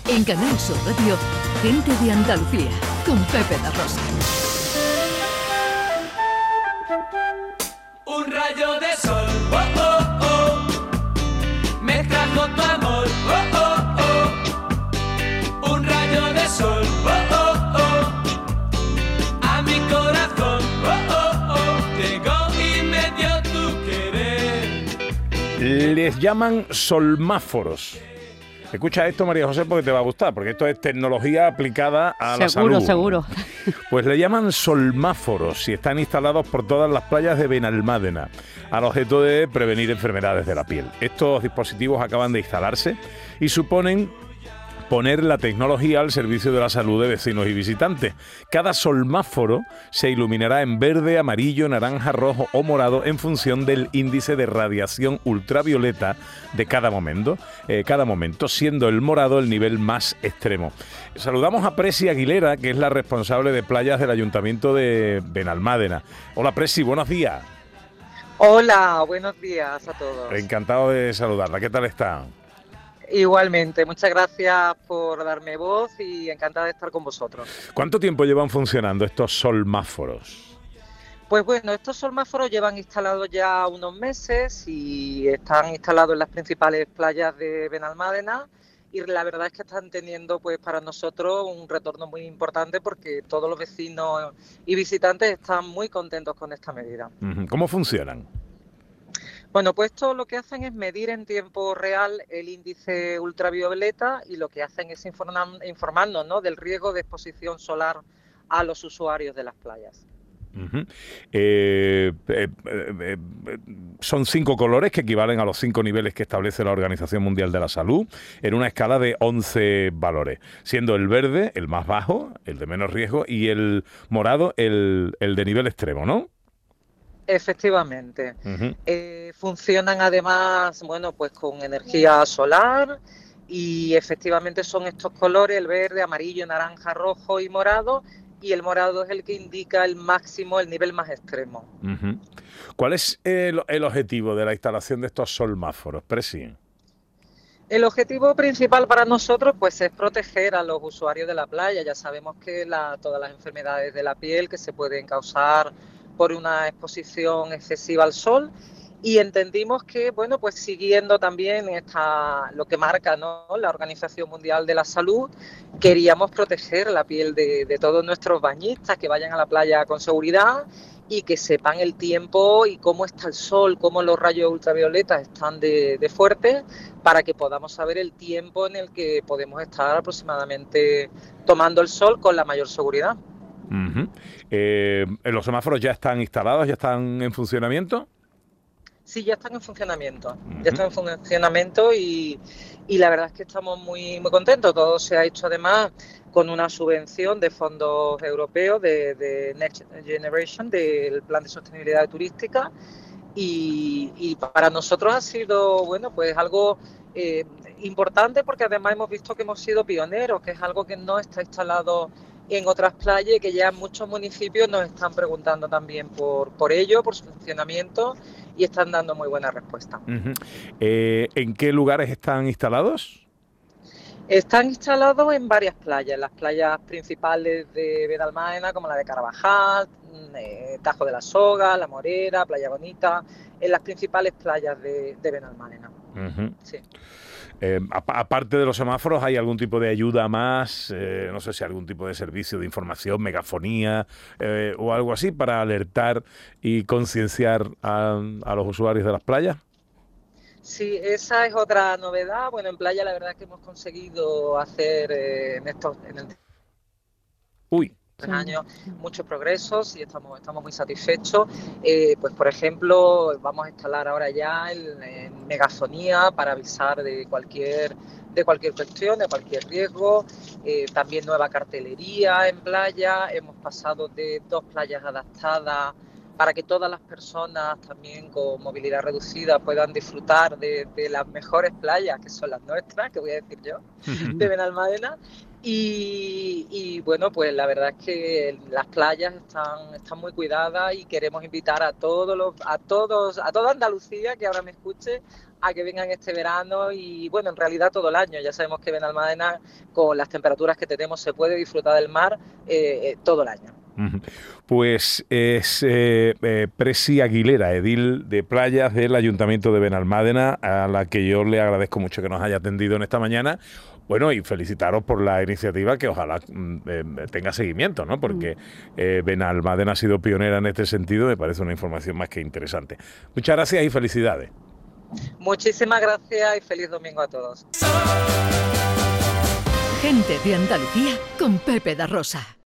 En Canal Sur Radio, Gente de Andalucía, con Pepe La Rosa. Un rayo de sol, oh, oh, oh, me trajo tu amor, oh, oh, oh. Un rayo de sol, oh, oh, oh, a mi corazón, oh, oh, oh, llegó y me dio tu querer. Les llaman solmáforos. Escucha esto, María José, porque te va a gustar, porque esto es tecnología aplicada a la salud. Seguro. Pues le llaman solmáforos y están instalados por todas las playas de Benalmádena, al objeto de prevenir enfermedades de la piel. Estos dispositivos acaban de instalarse y suponen poner la tecnología al servicio de la salud de vecinos y visitantes. Cada solmáforo se iluminará en verde, amarillo, naranja, rojo o morado en función del índice de radiación ultravioleta de cada momento, siendo el morado el nivel más extremo. Saludamos a Presi Aguilera, que es la responsable de playas del Ayuntamiento de Benalmádena. Hola Presi, buenos días. Hola, buenos días a todos. Encantado de saludarla. ¿Qué tal está? Igualmente, muchas gracias por darme voz y encantada de estar con vosotros. ¿Cuánto tiempo llevan funcionando estos solmáforos? Pues bueno, estos solmáforos llevan instalados ya unos meses y están instalados en las principales playas de Benalmádena y la verdad es que están teniendo pues para nosotros un retorno muy importante porque todos los vecinos y visitantes están muy contentos con esta medida. ¿Cómo funcionan? Bueno, pues esto lo que hacen es medir en tiempo real el índice ultravioleta y lo que hacen es informarnos, ¿no?, del riesgo de exposición solar a los usuarios de las playas. Son 5 colores que equivalen a los 5 niveles que establece la Organización Mundial de la Salud en una escala de 11 valores, siendo el verde el más bajo, el de menos riesgo, y el morado el de nivel extremo, ¿no? Efectivamente. Funcionan además, bueno, pues con energía solar y efectivamente son estos colores, el verde, amarillo, naranja, rojo y morado, y el morado es el que indica el máximo, el nivel más extremo. ¿Cuál es el objetivo de la instalación de estos solmáforos, Presi? El objetivo principal para nosotros pues es proteger a los usuarios de la playa. Ya sabemos que todas las enfermedades de la piel que se pueden causar por una exposición excesiva al sol, y entendimos que, bueno, pues siguiendo también lo que marca, ¿no?, la Organización Mundial de la Salud, queríamos proteger la piel de todos nuestros bañistas, que vayan a la playa con seguridad y que sepan el tiempo y cómo está el sol, cómo los rayos ultravioletas están de fuertes, para que podamos saber el tiempo en el que podemos estar aproximadamente tomando el sol con la mayor seguridad. ¿Los semáforos ya están instalados, ya están en funcionamiento? Sí, ya están en funcionamiento. Ya están en funcionamiento y la verdad es que estamos muy, muy contentos. Todo se ha hecho además con una subvención de fondos europeos de Next Generation, del Plan de Sostenibilidad Turística, y para nosotros ha sido, bueno, pues algo importante, porque además hemos visto que hemos sido pioneros, que es algo que no está instalado en otras playas y que ya muchos municipios nos están preguntando también por ello, por su funcionamiento, y están dando muy buena respuesta. ¿En qué lugares están instalados? Están instalados en varias playas, las playas principales de Benalmádena, como la de Carvajal, Tajo de la Soga, La Morera, Playa Bonita, en las principales playas de Benalmádena. Sí. Aparte de los semáforos, ¿hay algún tipo de ayuda más? No sé si algún tipo de servicio de información, megafonía o algo así para alertar y concienciar a los usuarios de las playas. Sí, esa es otra novedad. Bueno, en playa la verdad es que hemos conseguido hacer en el años muchos progresos y estamos muy satisfechos. Pues por ejemplo, vamos a instalar ahora ya en megafonía para avisar de cualquier cuestión, de cualquier riesgo. También nueva cartelería en playa. Hemos pasado de 2 playas adaptadas para que todas las personas también con movilidad reducida puedan disfrutar de las mejores playas, que son las nuestras, que voy a decir yo, de Benalmádena. Y bueno, pues la verdad es que las playas están muy cuidadas y queremos invitar a toda Andalucía que ahora me escuche a que vengan este verano y bueno, en realidad todo el año. Ya sabemos que Benalmádena, con las temperaturas que tenemos, se puede disfrutar del mar todo el año. Pues es Presi Aguilera, edil de playas del Ayuntamiento de Benalmádena, a la que yo le agradezco mucho que nos haya atendido en esta mañana. Bueno, y felicitaros por la iniciativa, que ojalá tenga seguimiento, ¿no? Porque Benalmádena ha sido pionera en este sentido, me parece una información más que interesante. Muchas gracias y felicidades. Muchísimas gracias y feliz domingo a todos. Gente de Andalucía con Pepe da Rosa.